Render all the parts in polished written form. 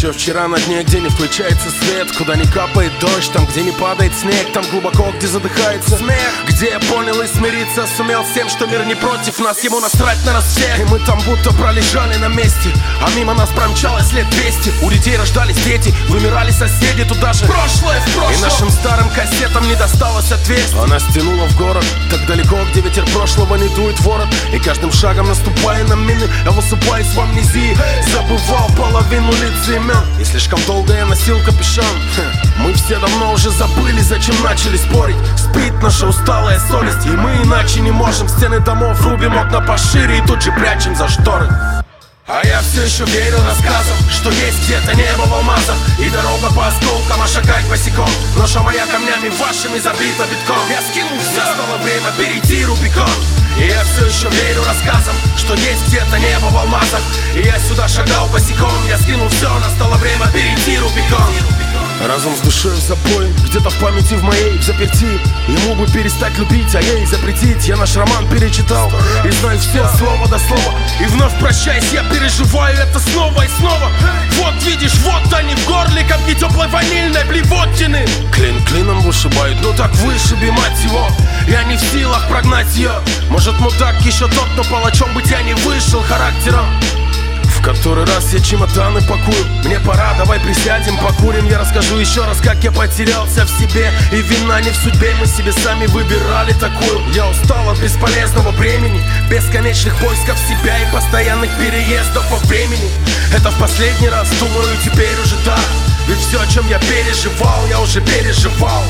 еще вчера на дне, где не включается свет, куда не капает дождь, там, где не падает снег, там глубоко, где задыхается смех, где я понял и смириться сумел с тем, что мир не против нас, ему насрать на нас всех. И мы там будто пролежали на месте, а мимо нас промчалось лет 200. У детей рождались дети, вымирали соседи, туда же прошлое в прошлом. И нашим старым кассетам не досталось ответств. Она стянула в город, так далеко, где ветер прошлого не дует ворот. И каждым шагом наступая на мины, я высыпаюсь в амнезии, забывал половину лиц и имен. И слишком долго я носил капюшон. Мы все давно уже забыли, зачем начали спорить. Спит наша усталая совесть, и мы иначе не можем. Стены домов рубим, окна пошире и тут же прячем за шторы. А я все еще верю рассказам, что есть где-то небо в алмазах и дорога по осколкам, а шагать босиком. Ноша моя камнями вашими забита битком. Я скинул все, настало время перейти Рубикон. И я все еще верю рассказам, что есть где-то небо в алмазах, и я сюда шагал босиком. Я скинул все, настало время перейти Рубикон. Разум с душой в запой, где-то в памяти в моей в заперти. Ему бы перестать любить, а ей запретить. Я наш роман перечитал и знаю все слово до слова. И вновь прощаясь, я переживаю это снова и снова. Вот видишь, вот они в горле, капли теплой ванильной блевотины. Клин клином вышибают, ну так вышиби, мать его. Я не в силах прогнать ее. Может, мудак еще тот, но палачом быть я не вышел характером. В который раз я чемоданы пакую. Мне пора, давай присядем, покурим. Я расскажу еще раз, как я потерялся в себе. И вина не в судьбе, мы себе сами выбирали такую. Я устал от бесполезного времени, бесконечных поисков себя и постоянных переездов по времени. Это в последний раз, думаю, теперь уже да. Ведь все, о чем я переживал, я уже переживал.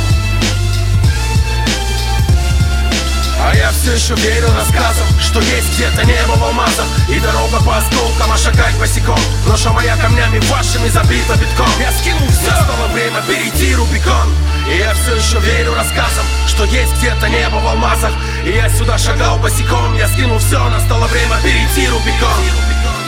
А я все еще верю рассказам, что есть где-то небо в алмазах и дорога по осколкам, а шагать босиком. Ноша моя камнями вашими забита битком. Я скинул все, настало время перейти Рубикон. И я все еще верю рассказам, что есть где-то небо в алмазах, и я сюда шагал босиком. Я скинул все, настало время перейти Рубикон.